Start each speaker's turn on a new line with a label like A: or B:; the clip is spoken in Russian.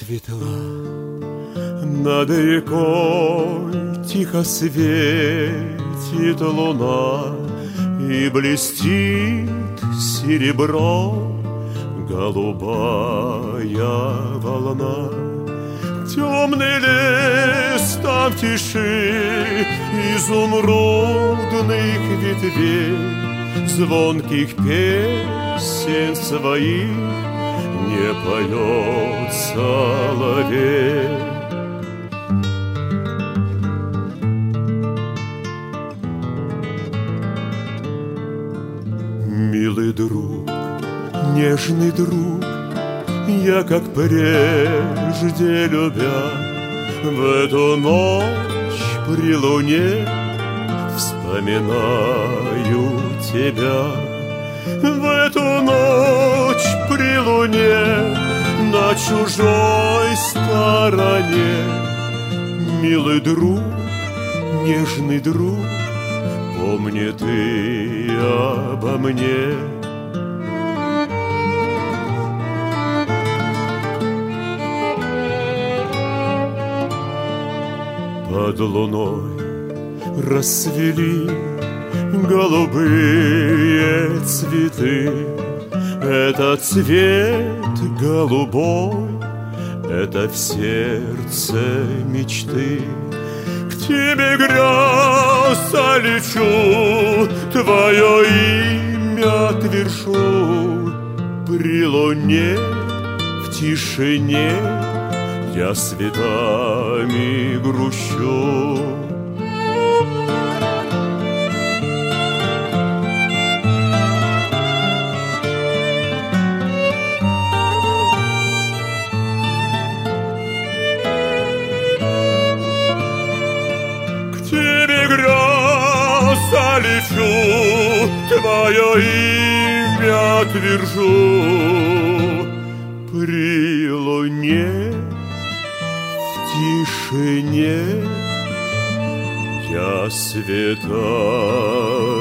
A: Светла над рекой, тихо светит луна, и блестит серебро голубая волна. Темный лес там в тиши изумрудных ветвей, звонких песен своих не поет соловей. Милый друг, нежный друг, я, как прежде любя, в эту ночь при луне вспоминаю тебя. В эту ночь при луне на чужой стороне, милый друг, нежный друг, помни ты обо мне. Под луной расцвели голубые цветы. Этот цвет голубой, это в сердце мечты. К тебе греза лечу, твое имя твершу. При луне в тишине я светами грущу. К тебе греза лечу, твое имя твержу. При луне в тишине я светами